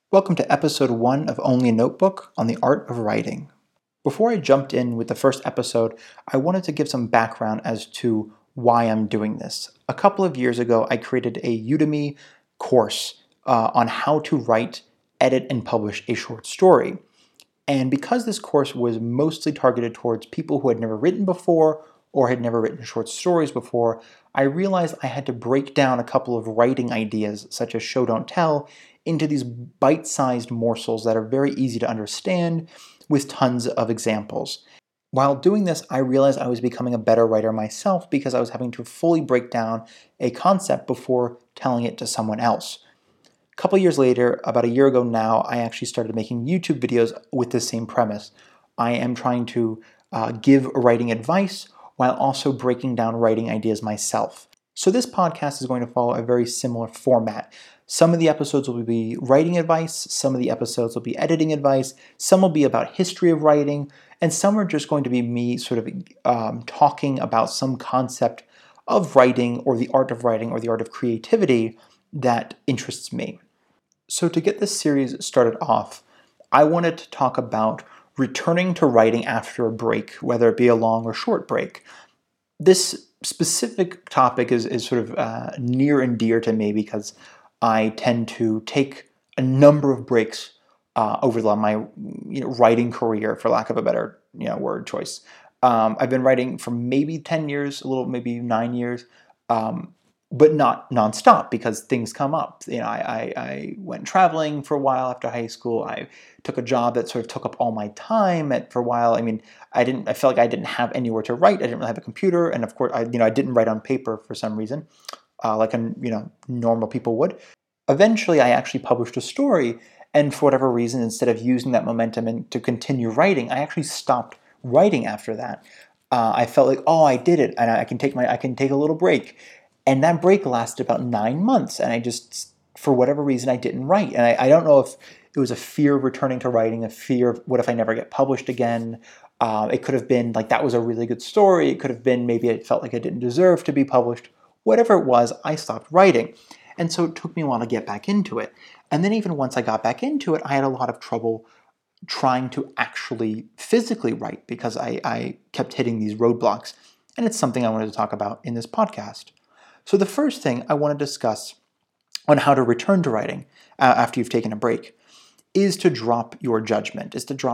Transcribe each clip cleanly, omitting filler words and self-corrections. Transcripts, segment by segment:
Welcome to episode 1 of Only a Notebook on the Art of Writing. Before I jumped in with the first episode, I wanted to give some background as to why I'm doing this. A couple of years ago, I created a Udemy course on how to write, edit, and publish a short story. And because this course was mostly targeted towards people who had never written before or had never written short stories before, I realized I had to break down a couple of writing ideas, such as show don't tell, into these bite-sized morsels that are very easy to understand with tons of examples. While doing this, I realized I was becoming a better writer myself because I was having to fully break down a concept before telling it to someone else. A couple years later, about a year ago now, I actually started making YouTube videos with the same premise. I am trying to give writing advice while also breaking down writing ideas myself. So this podcast is going to follow a very similar format. Some of the episodes will be writing advice, some of the episodes will be editing advice, some will be about history of writing, and some are just going to be me sort of talking about some concept of writing or the art of writing or the art of creativity that interests me. So to get this series started off, I wanted to talk about returning to writing after a break, whether it be a long or short break. This specific topic is sort of near and dear to me because I tend to take a number of breaks over my writing career, for lack of a better word choice. I've been writing for maybe 10 years, maybe 9 years, but not nonstop because things come up. I went traveling for a while after high school. I took a job that sort of took up all my time for a while. I felt like I didn't have anywhere to write. I didn't really have a computer, and of course, I didn't write on paper for some reason, like normal people would. Eventually, I actually published a story, and for whatever reason, instead of using that momentum to continue writing, I actually stopped writing after that. I felt like, oh, I did it, and I can take a little break. And that break lasted about 9 months, and I just, for whatever reason, I didn't write. And I don't know if it was a fear of returning to writing, a fear of what if I never get published again. It could have been like that was a really good story. It could have been maybe it felt like I didn't deserve to be published. Whatever it was, I stopped writing. And so it took me a while to get back into it. And then even once I got back into it, I had a lot of trouble trying to actually physically write because I kept hitting these roadblocks. And it's something I wanted to talk about in this podcast. So the first thing I want to discuss on how to return to writing after you've taken a break is to drop your judgment,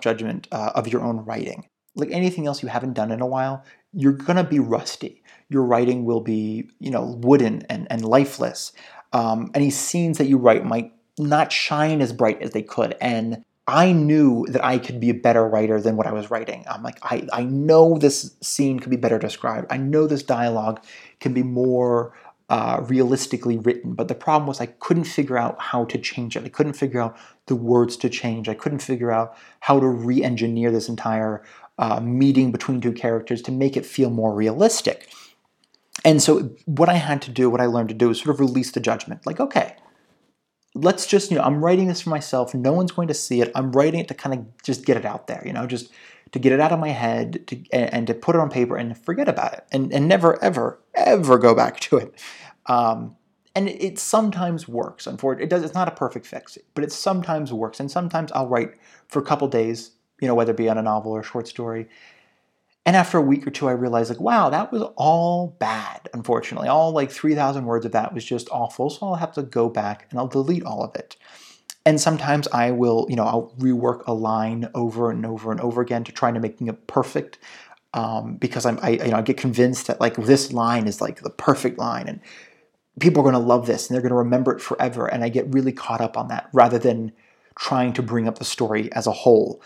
of your own writing. Like anything else you haven't done in a while, you're going to be rusty. Your writing will be, wooden and lifeless. Any scenes that you write might not shine as bright as they could. And I knew that I could be a better writer than what I was writing. I'm like, I know this scene could be better described. I know this dialogue can be more realistically written. But the problem was I couldn't figure out how to change it. I couldn't figure out the words to change. I couldn't figure out how to re-engineer this entire meeting between two characters to make it feel more realistic. And so what I learned to do is sort of release the judgment. Like, okay, let's just, I'm writing this for myself. No one's going to see it. I'm writing it to kind of just get it out there, just to get it out of my head and to put it on paper and forget about it and never, ever, ever go back to it. And it sometimes works. Unfortunately, it's not a perfect fix, but it sometimes works. And sometimes I'll write for a couple days, whether it be on a novel or a short story. And after a week or two, I realized, like, wow, that was all bad, unfortunately. All like 3,000 words of that was just awful. So I'll have to go back and I'll delete all of it. And sometimes I will, I'll rework a line over and over and over again to try to making it perfect. Because I get convinced that like this line is like the perfect line and people are going to love this and they're going to remember it forever. And I get really caught up on that rather than trying to bring up the story as a whole.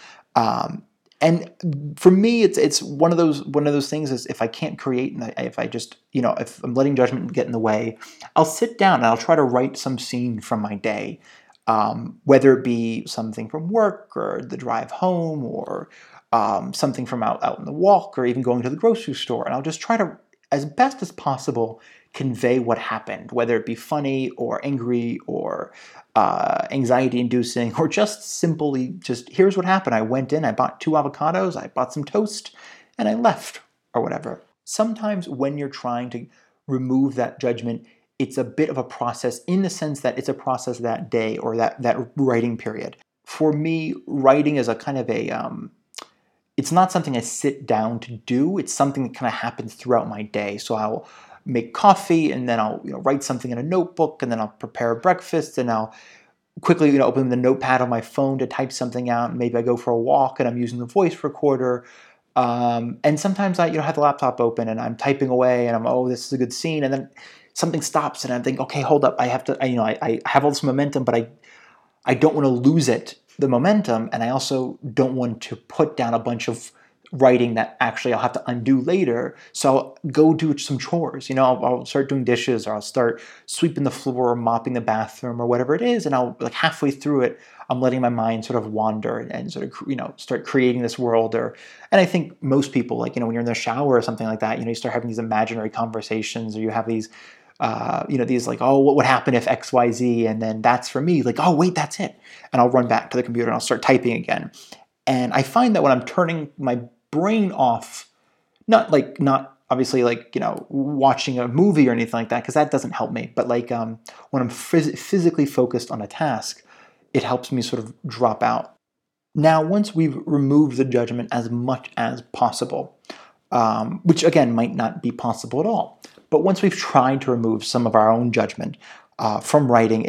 And for me, it's one of those things is if I can't create and if I just, if I'm letting judgment get in the way, I'll sit down and I'll try to write some scene from my day, whether it be something from work or the drive home or something from out on the walk or even going to the grocery store. And I'll just try to, as best as possible, convey what happened, whether it be funny or angry or anxiety-inducing or just simply here's what happened. I went in, I bought 2 avocados, I bought some toast, and I left, or whatever. Sometimes when you're trying to remove that judgment, it's a bit of a process in the sense that it's a process that day or that writing period. For me, writing is a kind of it's not something I sit down to do. It's something that kind of happens throughout my day. So I'll make coffee and then I'll write something in a notebook and then I'll prepare breakfast and I'll quickly open the notepad on my phone to type something out. Maybe I go for a walk and I'm using the voice recorder. And sometimes I have the laptop open and I'm typing away and this is a good scene. And then something stops and I think, okay, hold up. I have to, I have all this momentum, but I don't want to lose the momentum, and I also don't want to put down a bunch of writing that actually I'll have to undo later. So I'll go do some chores. I'll start doing dishes, or I'll start sweeping the floor, or mopping the bathroom, or whatever it is, and I'll halfway through it, I'm letting my mind sort of wander and sort of start creating this world. And I think most people, when you're in the shower or something like that, you start having these imaginary conversations, or you have these these what would happen if X, Y, Z, and then that's for me, wait, that's it. And I'll run back to the computer and I'll start typing again. And I find that when I'm turning my brain off, not obviously watching a movie or anything like that, because that doesn't help me, but when I'm physically focused on a task, it helps me sort of drop out. Now, once we've removed the judgment as much as possible, which again might not be possible at all, but once we've tried to remove some of our own judgment from writing,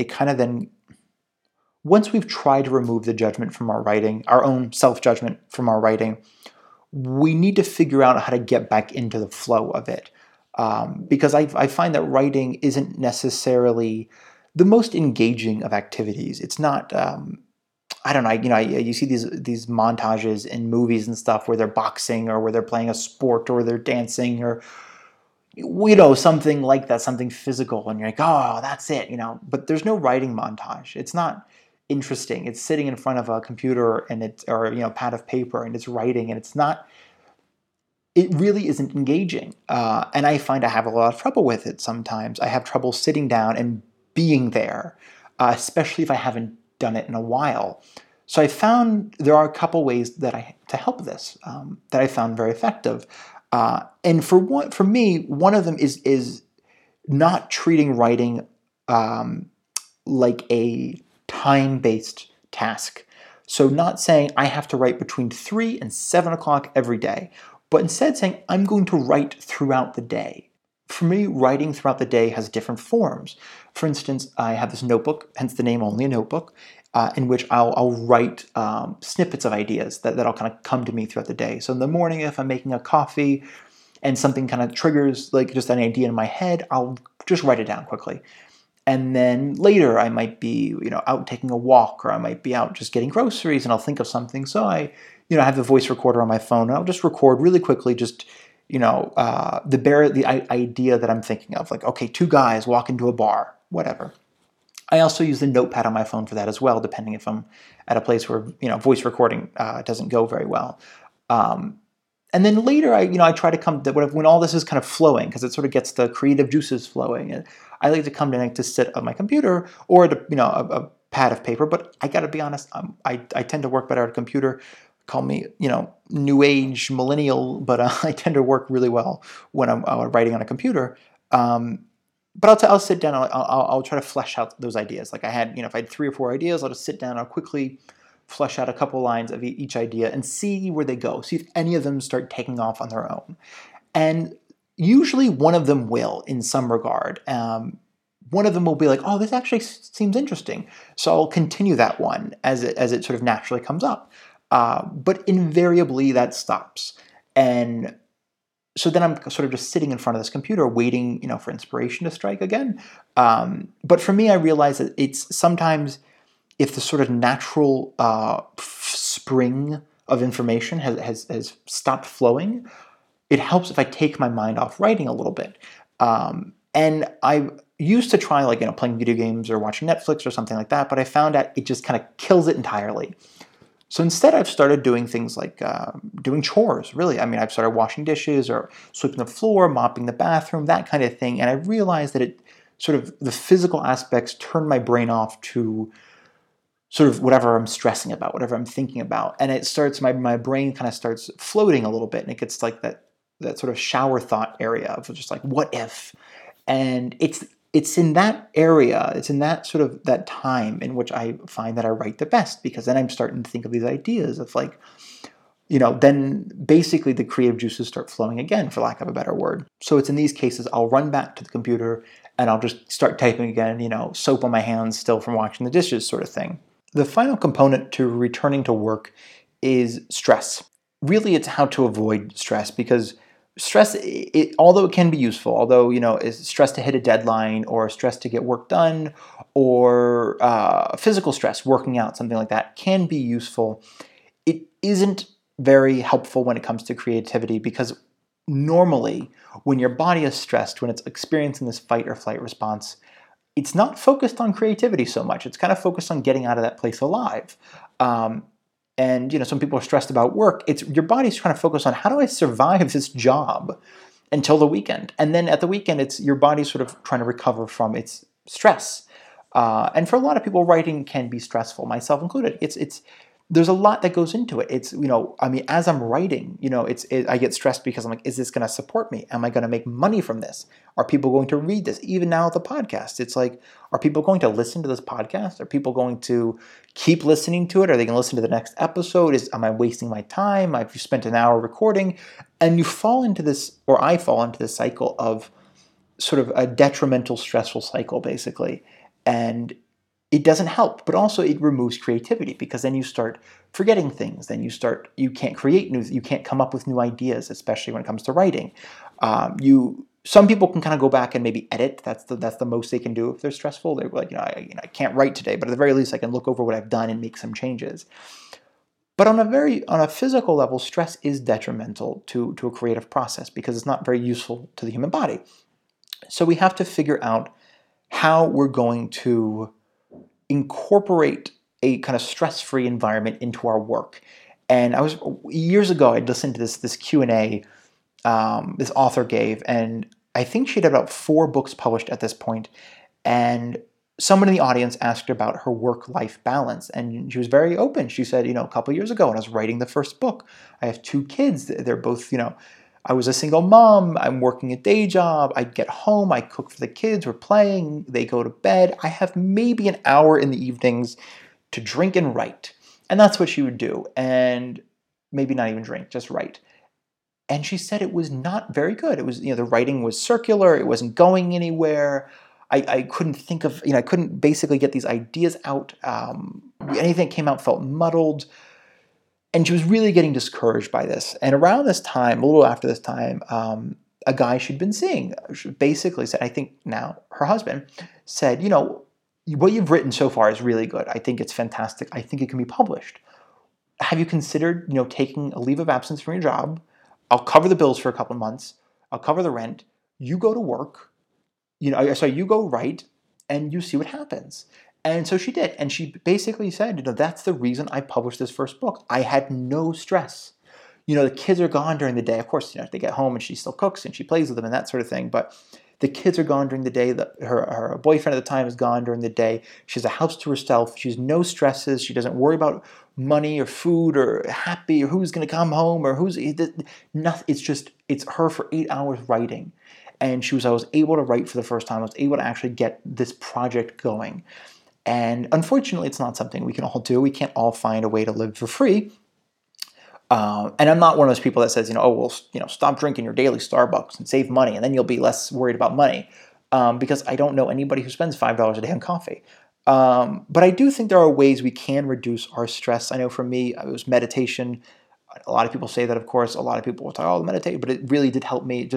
once we've tried to remove the judgment from our writing, our own self-judgment from our writing, we need to figure out how to get back into the flow of it. Because I find that writing isn't necessarily the most engaging of activities. It's not, I don't know, you see these montages in movies and stuff where they're boxing or where they're playing a sport or they're dancing or something like that, something physical, and you're like, oh, that's it, But there's no writing montage. It's not interesting. It's sitting in front of a computer or pad of paper, and it's writing, and it really isn't engaging. And I find I have a lot of trouble with it sometimes. I have trouble sitting down and being there, especially if I haven't done it in a while. So I found there are a couple ways to help this that I found very effective. And for me, one of them is not treating writing like a time-based task. So not saying I have to write between 3 and 7 o'clock every day, but instead saying I'm going to write throughout the day. For me, writing throughout the day has different forms. For instance, I have this notebook, hence the name Only a Notebook, in which I'll write snippets of ideas that'll kind of come to me throughout the day. So in the morning, if I'm making a coffee and something kind of triggers just an idea in my head, I'll just write it down quickly. And then later I might be out taking a walk, or I might be out just getting groceries and I'll think of something. So I have the voice recorder on my phone and I'll just record really quickly the idea that I'm thinking of, okay, 2 guys walk into a bar, whatever. I also use the notepad on my phone for that as well, depending if I'm at a place where voice recording doesn't go very well. And then later, I try to come to when all this is kind of flowing, because it sort of gets the creative juices flowing. And I like to come to sit on my computer or a pad of paper. But I got to be honest, I tend to work better at a computer. Call me new age millennial, but I tend to work really well when I'm writing on a computer. But I'll sit down. I'll try to flesh out those ideas. Like I had, if I had 3 or 4 ideas, I'll just sit down. I'll quickly flesh out a couple lines of each idea and see where they go. See if any of them start taking off on their own. And usually one of them will, in some regard. One of them will be like, oh, this actually seems interesting. So I'll continue that one as it sort of naturally comes up. But invariably that stops. And so then I'm sort of just sitting in front of this computer waiting, for inspiration to strike again. But for me, I realize that it's sometimes if the sort of natural spring of information has stopped flowing, it helps if I take my mind off writing a little bit. And I used to try playing video games or watching Netflix or something like that, but I found that it just kind of kills it entirely. So instead, I've started doing things like doing chores, really. I mean, I've started washing dishes or sweeping the floor, mopping the bathroom, that kind of thing. And I realized that it sort of, the physical aspects turn my brain off to sort of whatever I'm stressing about, whatever I'm thinking about. And it starts, my brain kind of starts floating a little bit. And it gets like that sort of shower thought area of just like, what if? And it's it's in that area, it's in that sort of that time in which I find that I write the best, because then I'm starting to think of these ideas of like, then basically the creative juices start flowing again, for lack of a better word. So it's in these cases, I'll run back to the computer and I'll just start typing again, soap on my hands still from washing the dishes sort of thing. The final component to returning to work is stress. Really, it's how to avoid stress, because stress, although it can be useful, although, is stress to hit a deadline or stress to get work done or physical stress, working out, something like that, can be useful. It isn't very helpful when it comes to creativity, because normally when your body is stressed, when it's experiencing this fight or flight response, it's not focused on creativity so much. It's kind of focused on getting out of that place alive. And some people are stressed about work. It's your body's trying to focus on, how do I survive this job until the weekend? And then at the weekend, it's your body sort of trying to recover from its stress. And for a lot of people, writing can be stressful, myself included. There's a lot that goes into it. As I'm writing, I get stressed because I'm like, is this going to support me? Am I going to make money from this? Are people going to read this? Even now with the podcast, it's like, are people going to listen to this podcast? Are people going to keep listening to it? Are they going to listen to the next episode? Am I wasting my time? I've spent an hour recording. And you fall into this, or I fall into this cycle of sort of a detrimental, stressful cycle, basically. And it doesn't help, but also it removes creativity, because then you start forgetting things. Then you can't create you can't come up with new ideas, especially when it comes to writing. Some people can kind of go back and maybe edit. That's the most they can do if they're stressful. They're like, I can't write today, but at the very least I can look over what I've done and make some changes. But on a physical level, stress is detrimental to a creative process, because it's not very useful to the human body. So we have to figure out how we're going to incorporate a kind of stress-free environment into our work. And years ago, I'd listened to this Q&A this author gave, and I think she had about 4 books published at this point. And someone in the audience asked her about her work-life balance, and she was very open. She said, a couple of years ago when I was writing the first book, I have 2 kids. They're both, I was a single mom, I'm working a day job, I'd get home, I cook for the kids, we're playing, they go to bed. I have maybe an hour in the evenings to drink and write. And that's what she would do. And maybe not even drink, just write. And she said it was not very good. It was, the writing was circular, it wasn't going anywhere. I couldn't think of, I couldn't basically get these ideas out. Anything that came out felt muddled. And she was really getting discouraged by this. And around this time, a little after this time, a guy she'd been seeing basically said, I think now her husband said, what you've written so far is really good. I think it's fantastic. I think it can be published. Have you considered, taking a leave of absence from your job? I'll cover the bills for a couple of months. I'll cover the rent. You go to work. You go write, and you see what happens. And so she did. And she basically said, that's the reason I published this first book. I had no stress. The kids are gone during the day. Of course, they get home and she still cooks and she plays with them and that sort of thing. But the kids are gone during the day. Her boyfriend at the time is gone during the day. She has a house to herself. She has no stresses. She doesn't worry about money or food or happy or who's going to come home or nothing. It's her for 8 hours writing. And I was able to write for the first time. I was able to actually get this project going. And unfortunately, it's not something we can all do. We can't all find a way to live for free. And I'm not one of those people that says, stop drinking your daily Starbucks and save money, and then you'll be less worried about money. Because I don't know anybody who spends $5 a day on coffee. But I do think there are ways we can reduce our stress. I know for me, it was meditation. A lot of people say that, of course. A lot of people will talk, meditate, but it really did help me.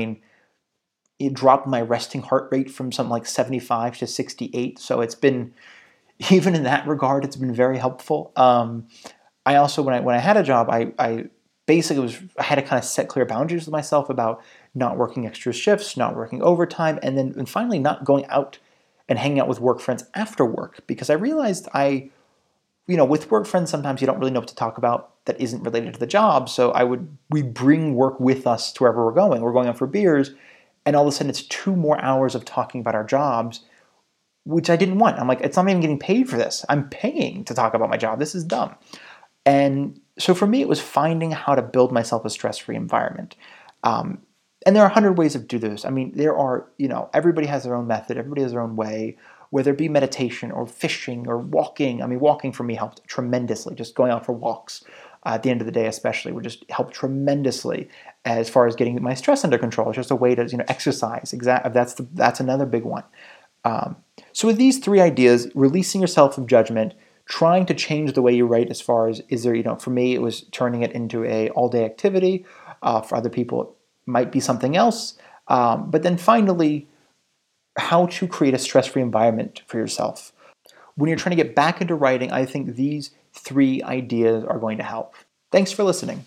It dropped my resting heart rate from something like 75 to 68. So it's been, even in that regard, it's been very helpful. I also, when I had a job, I basically had to kind of set clear boundaries with myself about not working extra shifts, not working overtime, and finally not going out and hanging out with work friends after work, because I realized with work friends, sometimes you don't really know what to talk about that isn't related to the job. So we bring work with us to wherever we're going. We're going out for beers, and all of a sudden it's 2 more hours of talking about our jobs, which I didn't want. I'm like, it's not even getting paid for this. I'm paying to talk about my job. This is dumb. And so for me, it was finding how to build myself a stress-free environment. And there are 100 ways of doing this. I mean, there are, everybody has their own method, everybody has their own way, whether it be meditation or fishing or walking. I mean, walking for me helped tremendously, just going out for walks at the end of the day especially would just help tremendously as far as getting my stress under control. It's just a way to, exercise. That's another big one. So with these three ideas, releasing yourself from judgment, trying to change the way you write as far as, is there, for me, it was turning it into a all-day activity. For other people, it might be something else. But then finally, how to create a stress-free environment for yourself. When you're trying to get back into writing, I think these three ideas are going to help. Thanks for listening.